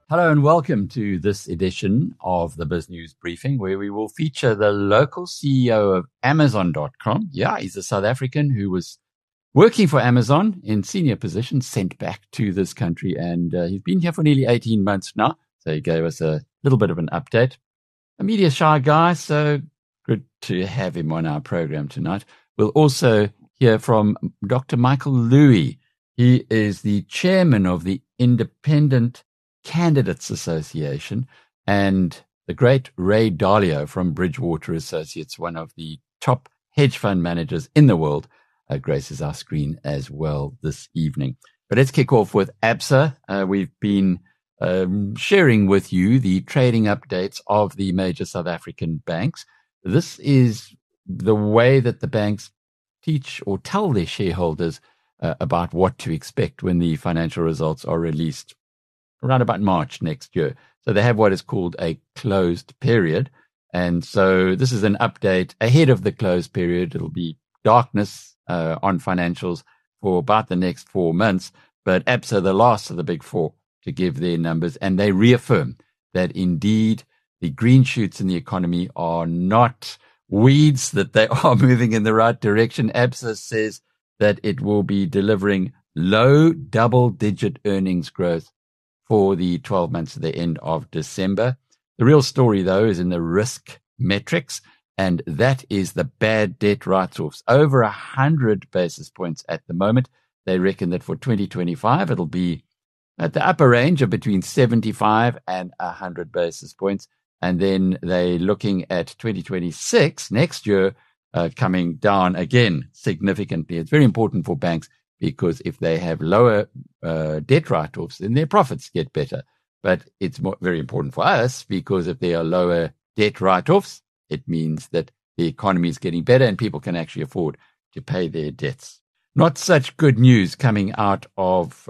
Hello and welcome to this edition of the Biz News Briefing, where we will feature the local CEO of Amazon.com. Yeah, he's a South African who was working for Amazon in senior positions, sent back to this country, and he's been here for nearly 18 months now. So he gave us a little bit of an update. A media shy guy, so good to have him on our program tonight. We'll also hear from Dr. Michael Louis. He is the chairman of the Independent Candidates Association, and the great Ray Dalio from Bridgewater Associates, one of the top hedge fund managers in the world, graces our screen as well this evening. But let's kick off with Absa. We've been sharing with you the trading updates of the major South African banks. This is the way that the banks teach or tell their shareholders about what to expect when the financial results are released around about March next year. So they have what is called a closed period. And so this is an update ahead of the closed period. It'll be darkness on financials for about the next 4 months. But Absa, the last of the big four, to give their numbers. And they reaffirm that indeed the green shoots in the economy are not weeds, that they are moving in the right direction. Absa says that it will be delivering low double-digit earnings growth for the 12 months to the end of December. The real story, though, is in the risk metrics, and that is the bad debt write-offs. Over 100 basis points at the moment. They reckon that for 2025, it'll be at the upper range of between 75 and 100 basis points. And then they're looking at 2026, next year, coming down again significantly. It's very important for banks, because if they have lower debt write-offs, then their profits get better. But it's very important for us, because if there are lower debt write-offs, it means that the economy is getting better and people can actually afford to pay their debts. Not such good news coming out of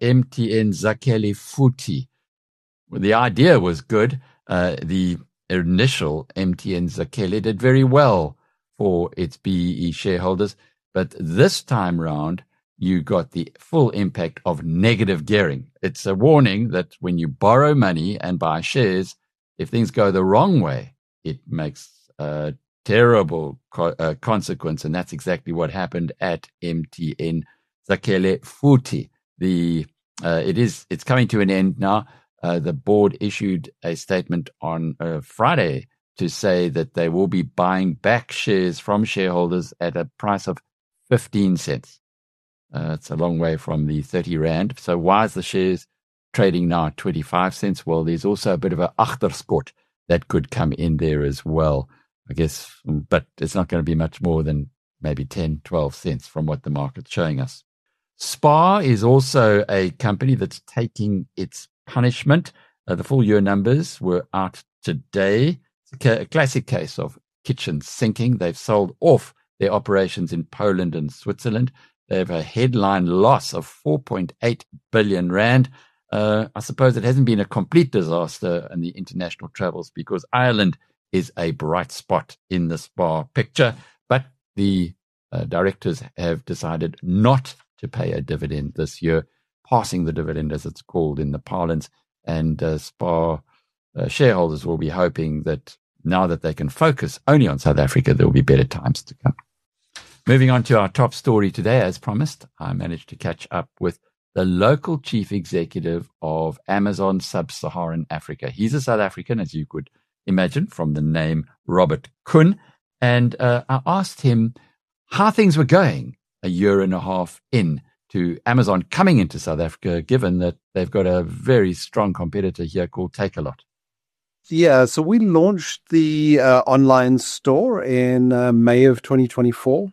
MTN Zakhele Futhi. Well, the idea was good. The initial MTN Zakhele did very well for its BEE shareholders. But this time round, you got the full impact of negative gearing. It's a warning that when you borrow money and buy shares, if things go the wrong way, it makes a terrible consequence. And that's exactly what happened at MTN Zakhele Futhi. It's coming to an end now. The board issued a statement on Friday to say that they will be buying back shares from shareholders at a price of 15 cents. It's a long way from the 30 Rand. So why is the shares trading now at 25 cents? Well, there's also a bit of an achterskot that could come in there as well, I guess. But it's not going to be much more than maybe 10, 12 cents from what the market's showing us. SPAR is also a company that's taking its punishment. The full year numbers were out today. It's a classic case of kitchen sinking. They've sold off their operations in Poland and Switzerland. They have a headline loss of 4.8 billion Rand. I suppose it hasn't been a complete disaster in the international travels, because Ireland is a bright spot in the SPAR picture. But the directors have decided not to pay a dividend this year, passing the dividend, as it's called in the parlance. And SPAR shareholders will be hoping that now that they can focus only on South Africa, there will be better times to come. Moving on to our top story today, as promised, I managed to catch up with the local chief executive of Amazon Sub-Saharan Africa. He's a South African, as you could imagine, from the name Robert Kuhn. And I asked him how things were going a year and a half in to Amazon coming into South Africa, given that they've got a very strong competitor here called Takealot. Yeah, so we launched the online store in May of 2024.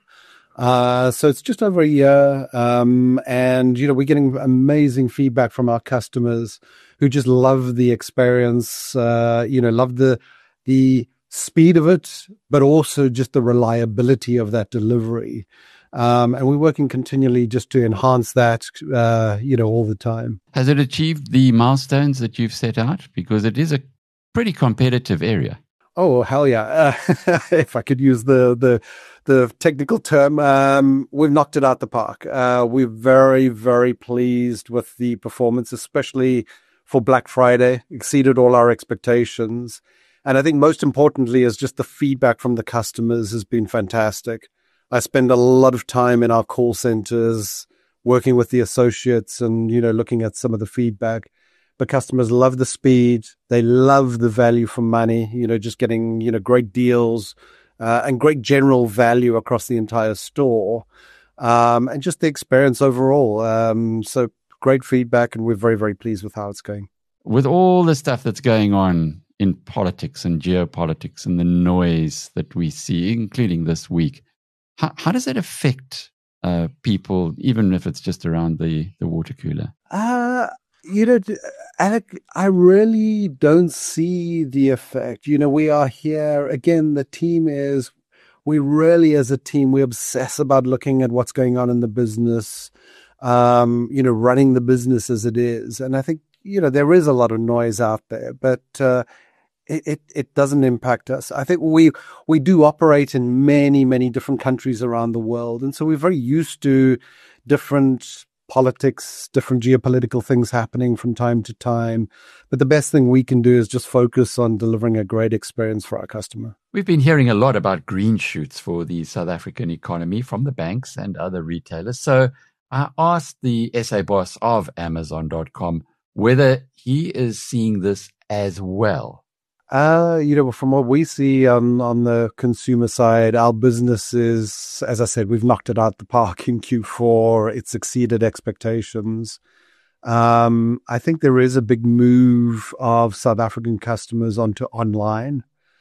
So it's just over a year. And, we're getting amazing feedback from our customers who just love the experience, love the speed of it, but also just the reliability of that delivery. And we're working continually just to enhance that, all the time. Has it achieved the milestones that you've set out? Because it is a pretty competitive area. Oh, hell yeah. If I could use the technical term, we've knocked it out the park. We're very, very pleased with the performance, especially for Black Friday, exceeded all our expectations. And I think most importantly is just the feedback from the customers has been fantastic. I spend a lot of time in our call centers working with the associates and, looking at some of the feedback. But customers love the speed. They love the value for money, just getting, great deals and great general value across the entire store. And just the experience overall. So great feedback, and we're very, very pleased with how it's going. With all the stuff that's going on in politics and geopolitics and the noise that we see, including this week, how does it affect people, even if it's just around the water cooler? Alec, I really don't see the effect. We are here again. The team is, we really, as a team, we obsess about looking at what's going on in the business, running the business as it is. And I think, there is a lot of noise out there, but it doesn't impact us. I think we do operate in many, many different countries around the world. And so we're very used to different politics, different geopolitical things happening from time to time. But the best thing we can do is just focus on delivering a great experience for our customer. We've been hearing a lot about green shoots for the South African economy from the banks and other retailers. So I asked the SA boss of Amazon.com whether he is seeing this as well. From what we see on the consumer side, our business is, as I said, we've knocked it out the park in Q4. It's exceeded expectations. I think there is a big move of South African customers onto online,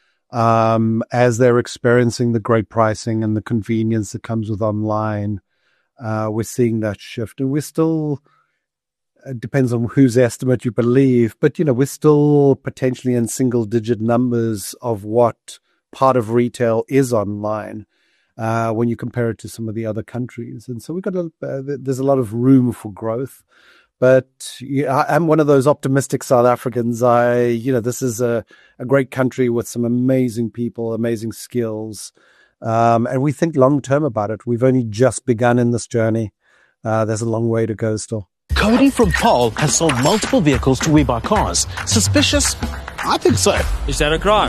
as they're experiencing the great pricing and the convenience that comes with online. We're seeing that shift, and we're still, it depends on whose estimate you believe, but, we're still potentially in single-digit numbers of what part of retail is online when you compare it to some of the other countries. And so there's a lot of room for growth. But I'm one of those optimistic South Africans. This is a great country with some amazing people, amazing skills. And we think long-term about it. We've only just begun in this journey. There's a long way to go still. Cody from Paul has sold multiple vehicles to WeBuyCars. Suspicious? I think so. Is that a crime?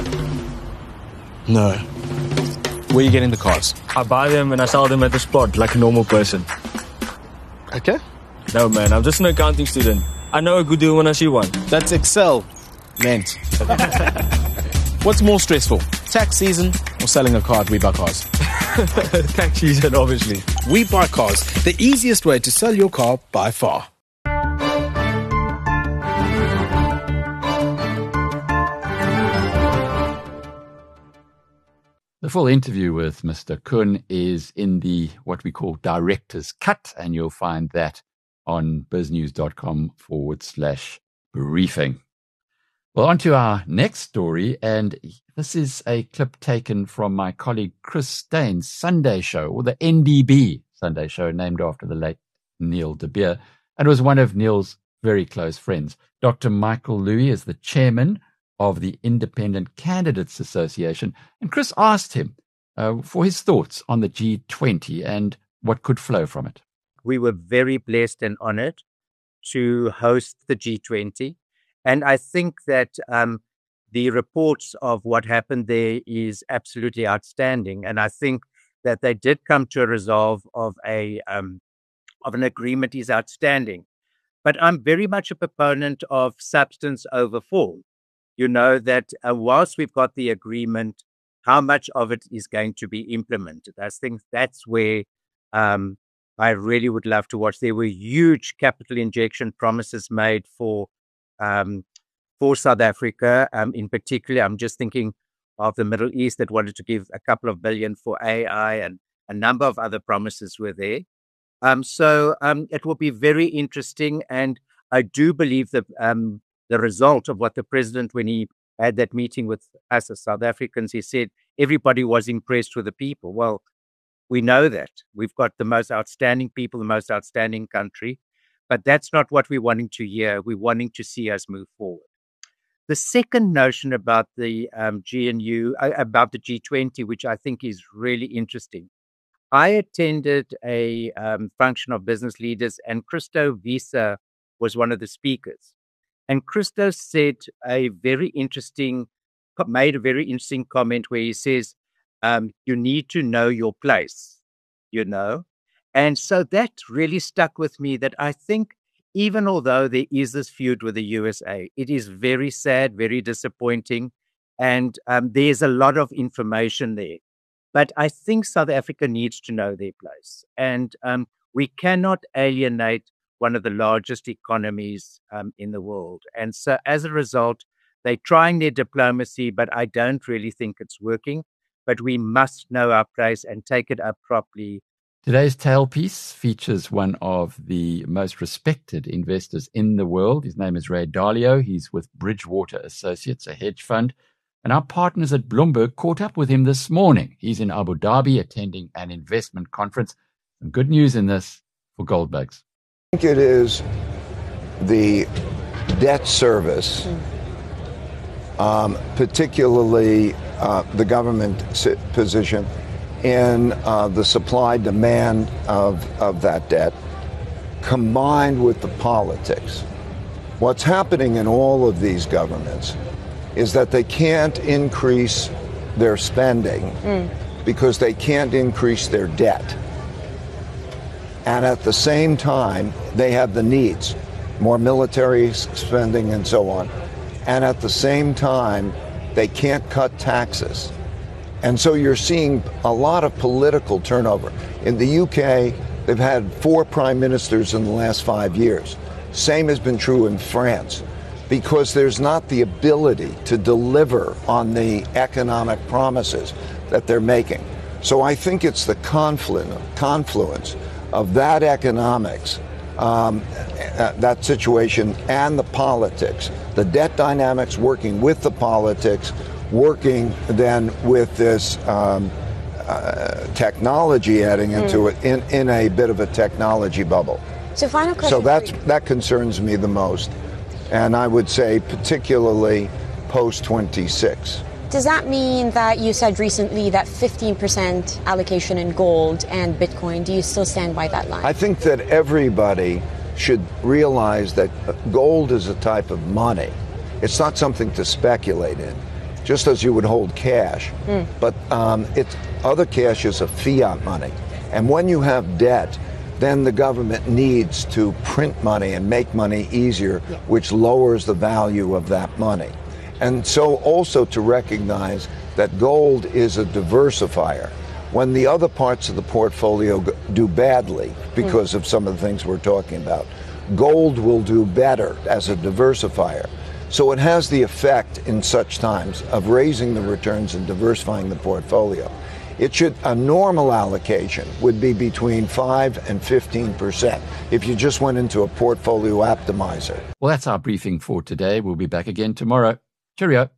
No. Where are you getting the cars? I buy them and I sell them at the spot like a normal person. Okay. No, man, I'm just an accounting student. I know a good deal when I see one. That's Excel meant. What's more stressful, tax season or selling a car at WeBuyCars? Tax season, obviously. WeBuyCars, the easiest way to sell your car by far. The full interview with Mr. Kuhn is in the what we call Director's Cut, and you'll find that on biznews.com/briefing. Well, on to our next story, and this is a clip taken from my colleague Chris Stein's Sunday Show, or the NDB Sunday Show, named after the late Neil de Beer, and was one of Neil's very close friends. Dr. Michael Louis is the chairman of the Independent Candidates Association, and Chris asked him for his thoughts on the G20 and what could flow from it. We were very blessed and honored to host the G20. And I think that the reports of what happened there is absolutely outstanding. And I think that they did come to a resolve of an agreement is outstanding. But I'm very much a proponent of substance over form. You know that whilst we've got the agreement, how much of it is going to be implemented? I think that's where I really would love to watch. There were huge capital injection promises made for South Africa. In particular, I'm just thinking of the Middle East that wanted to give a couple of billion for AI, and a number of other promises were there. So it will be very interesting. And I do believe that the result of what the president, when he had that meeting with us as South Africans, he said everybody was impressed with the people. Well, we know that. We've got the most outstanding people, the most outstanding country. But that's not what we're wanting to hear. We're wanting to see us move forward. The second notion about the about the G20, which I think is really interesting. I attended a function of business leaders, and Christo Wiese was one of the speakers. And Christos made a very interesting comment where he says, you need to know your place, And so that really stuck with me, that I think even although there is this feud with the USA, it is very sad, very disappointing. And there's a lot of information there. But I think South Africa needs to know their place. And we cannot alienate one of the largest economies in the world. And so as a result, they're trying their diplomacy, but I don't really think it's working. But we must know our place and take it up properly. Today's tailpiece features one of the most respected investors in the world. His name is Ray Dalio. He's with Bridgewater Associates, a hedge fund. And our partners at Bloomberg caught up with him this morning. He's in Abu Dhabi attending an investment conference. Some good news in this for gold bugs. I think it is the debt service, particularly the government position in the supply-demand of that debt, combined with the politics. What's happening in all of these governments is that they can't increase their spending because they can't increase their debt. And at the same time, they have the needs, more military spending and so on. And at the same time, they can't cut taxes. And so you're seeing a lot of political turnover. In the UK, they've had 4 prime ministers in the last 5 years. Same has been true in France, because there's not the ability to deliver on the economic promises that they're making. So I think it's the confluence of that economics, that situation, and the politics, the debt dynamics working with the politics, working then with this technology adding into it in a bit of a technology bubble. So final question. So that concerns me the most. And I would say particularly post-26. Does that mean that you said recently that 15% allocation in gold and Bitcoin, do you still stand by that line? I think that everybody should realize that gold is a type of money. It's not something to speculate in, just as you would hold cash. But other cash is a fiat money. And when you have debt, then the government needs to print money and make money easier, which lowers the value of that money. And so also to recognize that gold is a diversifier. When the other parts of the portfolio do badly because of some of the things we're talking about, gold will do better as a diversifier. So it has the effect in such times of raising the returns and diversifying the portfolio. A normal allocation would be between 5 and 15% if you just went into a portfolio optimizer. Well, that's our briefing for today. We'll be back again tomorrow. Cheerio.